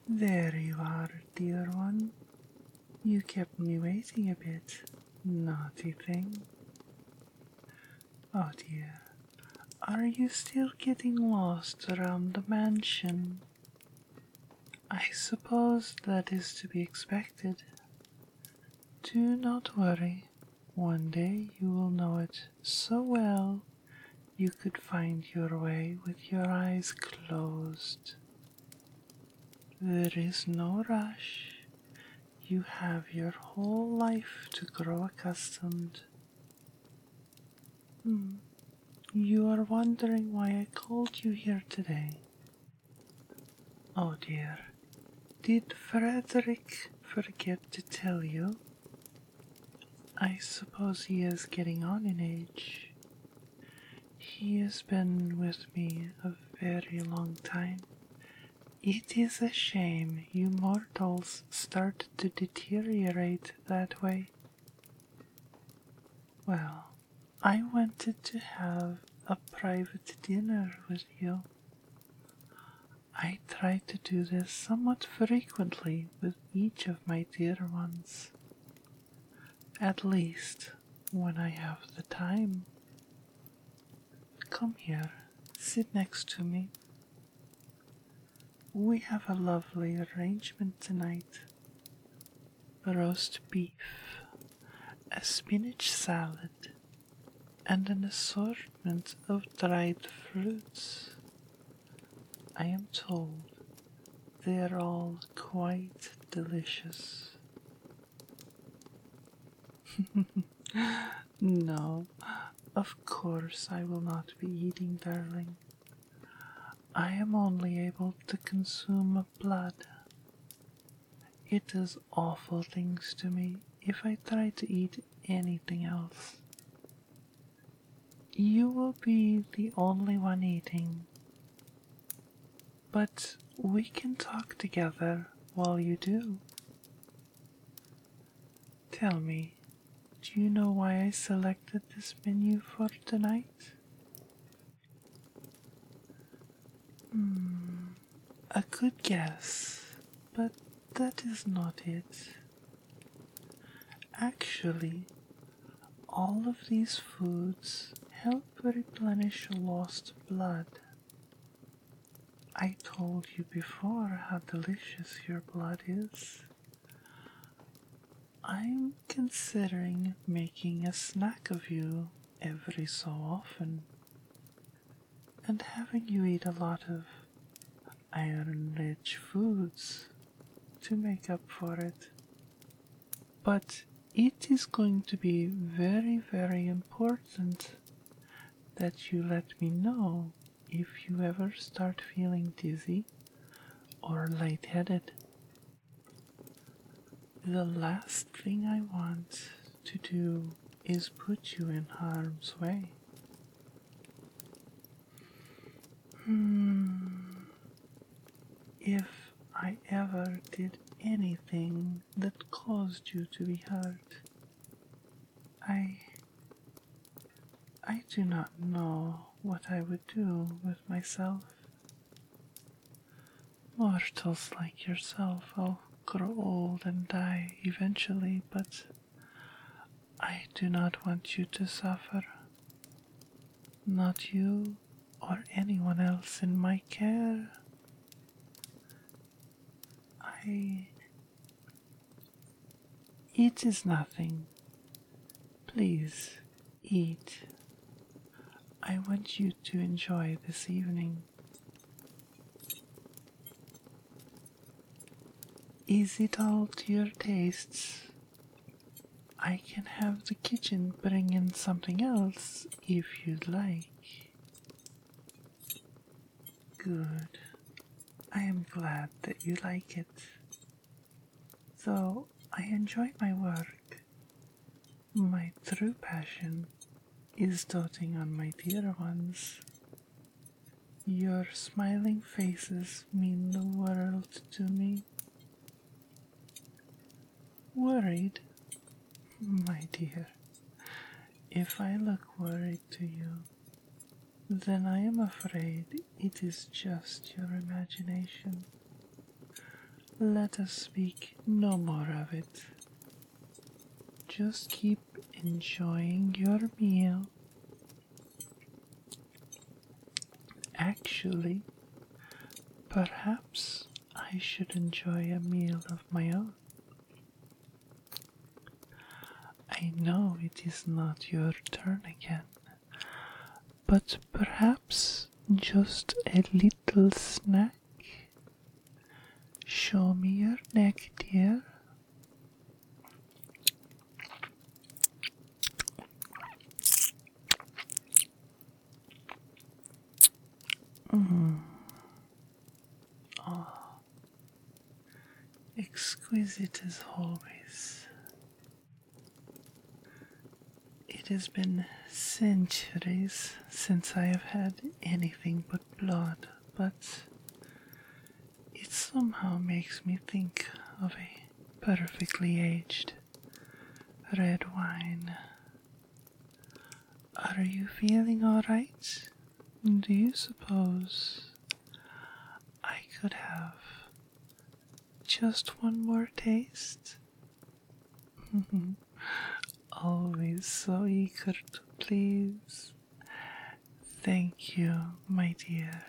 There you are, dear one. You kept me waiting a bit. Naughty thing. Oh dear. Are you still getting lost around the mansion? I suppose that is to be expected. Do not worry. One day you will know it so well you could find your way with your eyes closed. There is no rush. You have your whole life to grow accustomed. You are wondering why I called you here today. Oh dear, did Frederick forget to tell you? I suppose he is getting on in age. He has been with me a very long time. It is a shame you mortals start to deteriorate that way. Well, I wanted to have a private dinner with you. I try to do this somewhat frequently with each of my dear ones. At least when I have the time. Come here, sit next to me. We have a lovely arrangement tonight. Roast beef, a spinach salad, and an assortment of dried fruits. I am told they're all quite delicious. No, of course I will not be eating, darling. I am only able to consume blood. It does awful things to me if I try to eat anything else. You will be the only one eating, but we can talk together while you do. Tell me, do you know why I selected this menu for tonight? A good guess, but that is not it. Actually, all of these foods help replenish lost blood. I told you before how delicious your blood is. I'm considering making a snack of you every so often and having you eat a lot of iron-rich foods to make up for it. But it is going to be very, very important that you let me know if you ever start feeling dizzy or lightheaded. The last thing I want to do is put you in harm's way. If I ever did anything that caused you to be hurt, I do not know what I would do with myself. Mortals like yourself will grow old and die eventually, but I do not want you to suffer. Not you or anyone else in my care. It is nothing. Please, eat. I want you to enjoy this evening. Is it all to your tastes? I can have the kitchen bring in something else if you'd like. Good. I am glad that you like it. Though I enjoy my work, my true passion is doting on my dear ones. Your smiling faces mean the world to me. Worried? My dear, if I look worried to you, then I am afraid it is just your imagination. let us speak no more of it. Just keep enjoying your meal. Actually, perhaps I should enjoy a meal of my own. I know it is not your turn again, but perhaps just a little snack. Show me your neck, dear. Oh, exquisite as always. It has been centuries since I have had anything but blood, but it somehow makes me think of a perfectly aged red wine. Are you feeling alright? Do you suppose I could have just one more taste? Always so eager to please. Thank you, my dear.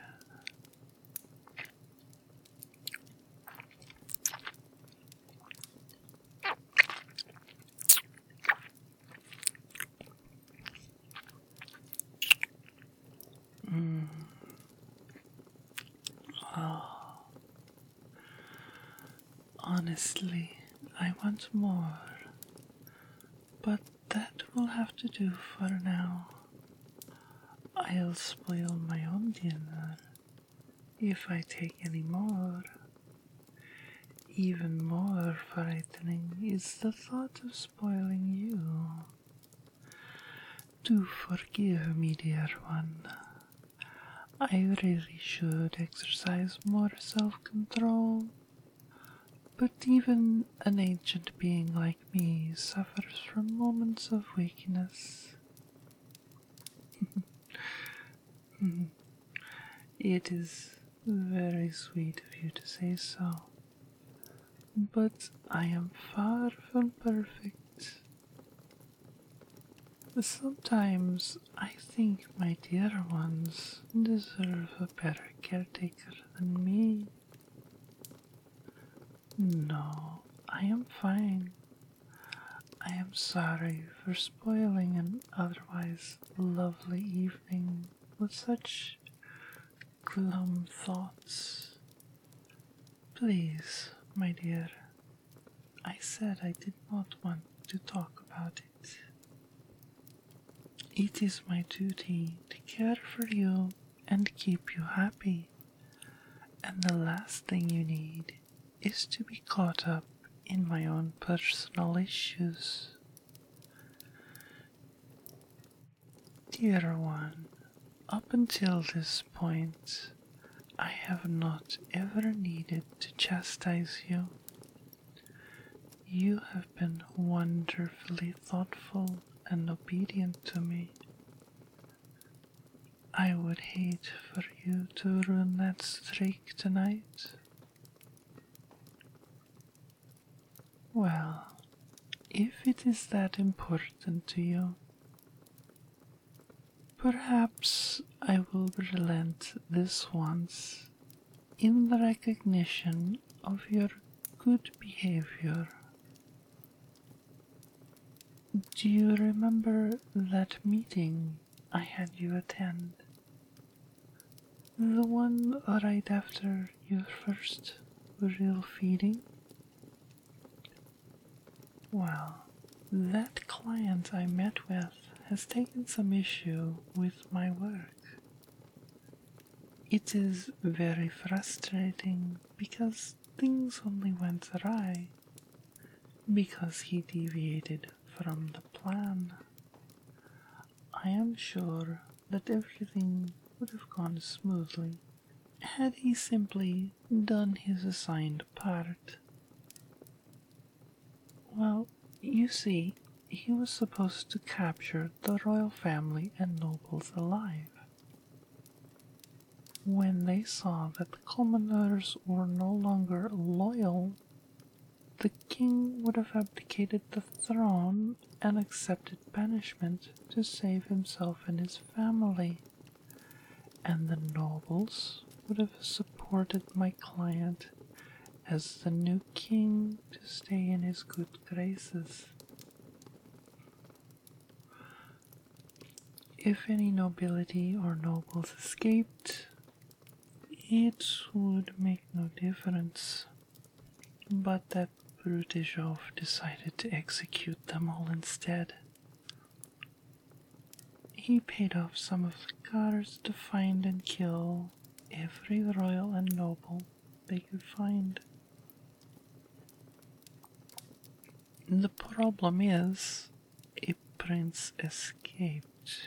Oh, honestly, I want more, but that will have to do for now. I'll spoil my own dinner if I take any more. Even more frightening is the thought of spoiling you. Do forgive me, dear one. I really should exercise more self-control. But even an ancient being like me suffers from moments of weakness. It is very sweet of you to say so, but I am far from perfect. Sometimes I think my dear ones deserve a better caretaker than me. No, I am fine. I am sorry for spoiling an otherwise lovely evening with such glum thoughts. Please, my dear, I said I did not want to talk about it. It is my duty to care for you and keep you happy, and the last thing you need is to be caught up in my own personal issues. Dear one, up until this point, I have not ever needed to chastise you. You have been wonderfully thoughtful and obedient to me. I would hate for you to ruin that streak tonight. Well, if it is that important to you, perhaps I will relent this once in the recognition of your good behavior. Do you remember that meeting I had you attend? The one right after your first real feeding? Well, that client I met with has taken some issue with my work. It is very frustrating because things only went awry because he deviated from the plan. I am sure that everything would have gone smoothly had he simply done his assigned part. Well, you see, he was supposed to capture the royal family and nobles alive. When they saw that the commoners were no longer loyal, the king would have abdicated the throne and accepted banishment to save himself and his family, and the nobles would have supported my client as the new king to stay in his good graces. If any nobility or nobles escaped, it would make no difference, but that Brutijov decided to execute them all instead. He paid off some of the guards to find and kill every royal and noble they could find. The problem is, a prince escaped.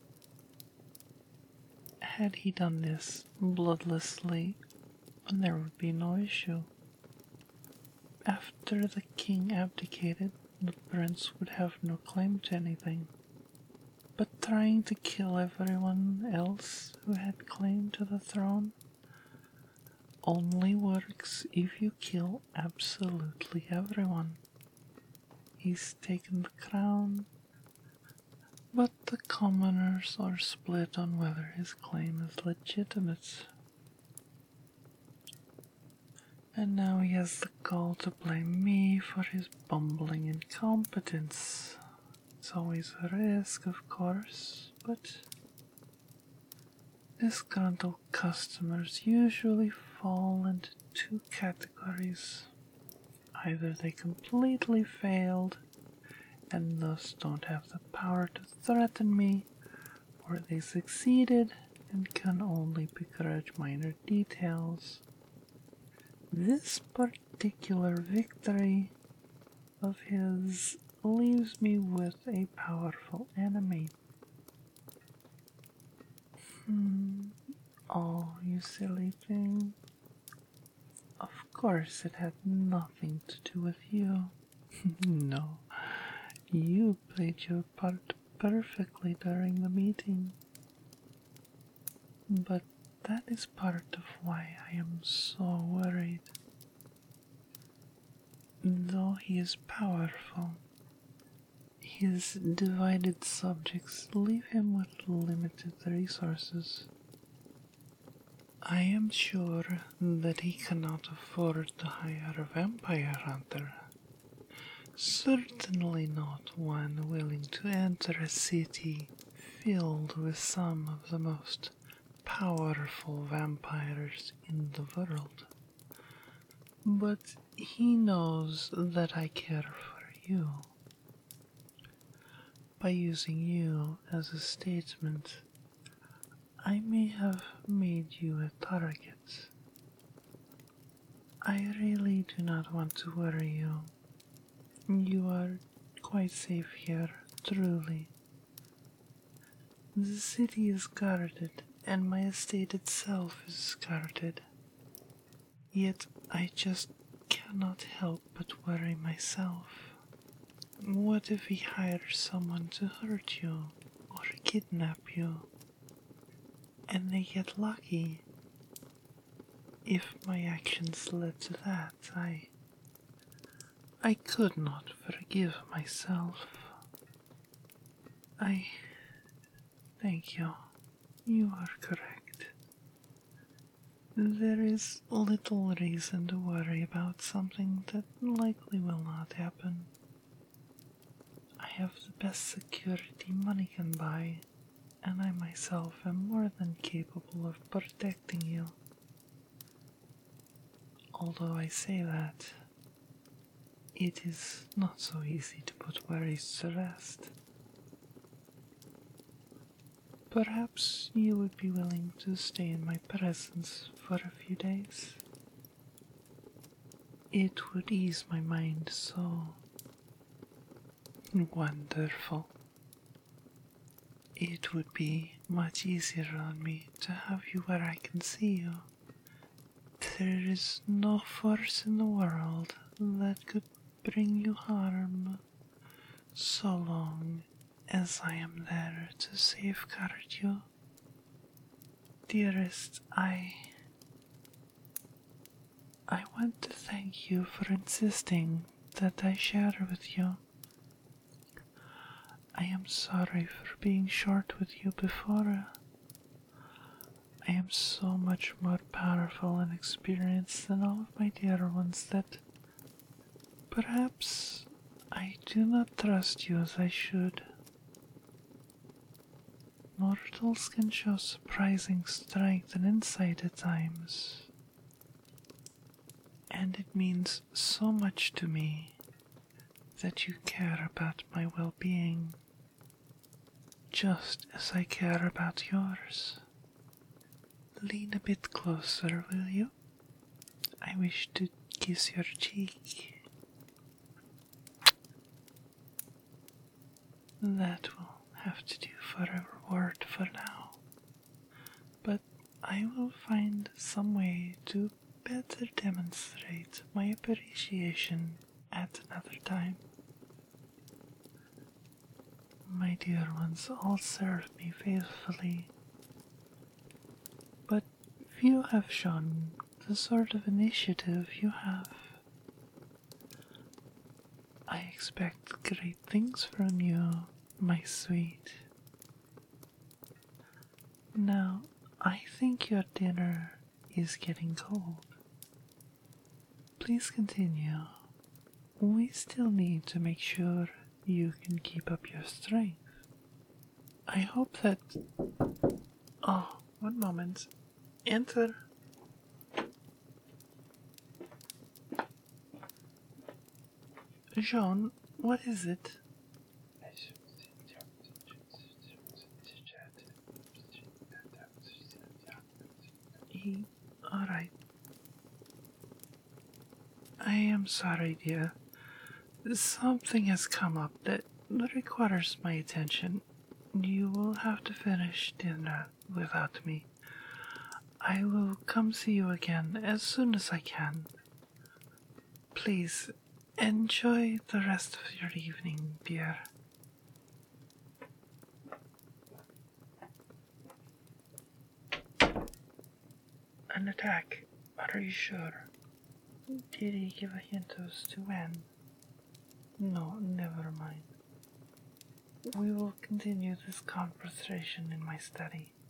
Had he done this bloodlessly, there would be no issue. After the king abdicated, the prince would have no claim to anything. But trying to kill everyone else who had claim to the throne only works if you kill absolutely everyone. He's taken the crown, but the commoners are split on whether his claim is legitimate. And now he has the gall to blame me for his bumbling incompetence. It's always a risk, of course, but disgruntled customers usually fall into two categories. Either they completely failed and thus don't have the power to threaten me, or they succeeded and can only begrudge minor details. This particular victory of his leaves me with a powerful enemy. Oh, you silly thing. Of course it had nothing to do with you. No, you played your part perfectly during the meeting. But that is part of why I am so worried. Though he is powerful, his divided subjects leave him with limited resources. I am sure that he cannot afford to hire a vampire hunter. Certainly not one willing to enter a city filled with some of the most powerful vampires in the world. But he knows that I care for you. By using you as a statement, I may have made you a target. I really do not want to worry you. You are quite safe here, truly. The city is guarded, and my estate itself is guarded. Yet I just cannot help but worry myself. What if he hires someone to hurt you or kidnap you, and they get lucky? If my actions led to that, I could not forgive myself. Thank you. You are correct. There is little reason to worry about something that likely will not happen. I have the best security money can buy, and I myself am more than capable of protecting you. Although I say that, it is not so easy to put worries to rest. Perhaps you would be willing to stay in my presence for a few days. It would ease my mind so. Wonderful. It would be much easier on me to have you where I can see you. There is no force in the world that could bring you harm, so long as I am there to safeguard you. Dearest, I want to thank you for insisting that I share with you. I am sorry for being short with you before. I am so much more powerful and experienced than all of my dear ones that perhaps I do not trust you as I should. Mortals can show surprising strength and insight at times, and it means so much to me that you care about my well-being, just as I care about yours. Lean a bit closer, will you? I wish to kiss your cheek. That will have to do for a reward for now, but I will find some way to better demonstrate my appreciation at another time. My dear ones all serve me faithfully, but few have shown the sort of initiative you have. I expect great things from you, my sweet. Now, I think your dinner is getting cold. Please continue. We still need to make sure you can keep up your strength. I hope that... Oh, one moment. Enter. Jean, what is it? Alright. I am sorry, dear. Something has come up that requires my attention. You will have to finish dinner without me. I will come see you again as soon as I can. Please, enjoy the rest of your evening, dear. An attack? Are you sure? Did he give a hint as to when? No, never mind. We will continue this conversation in my study.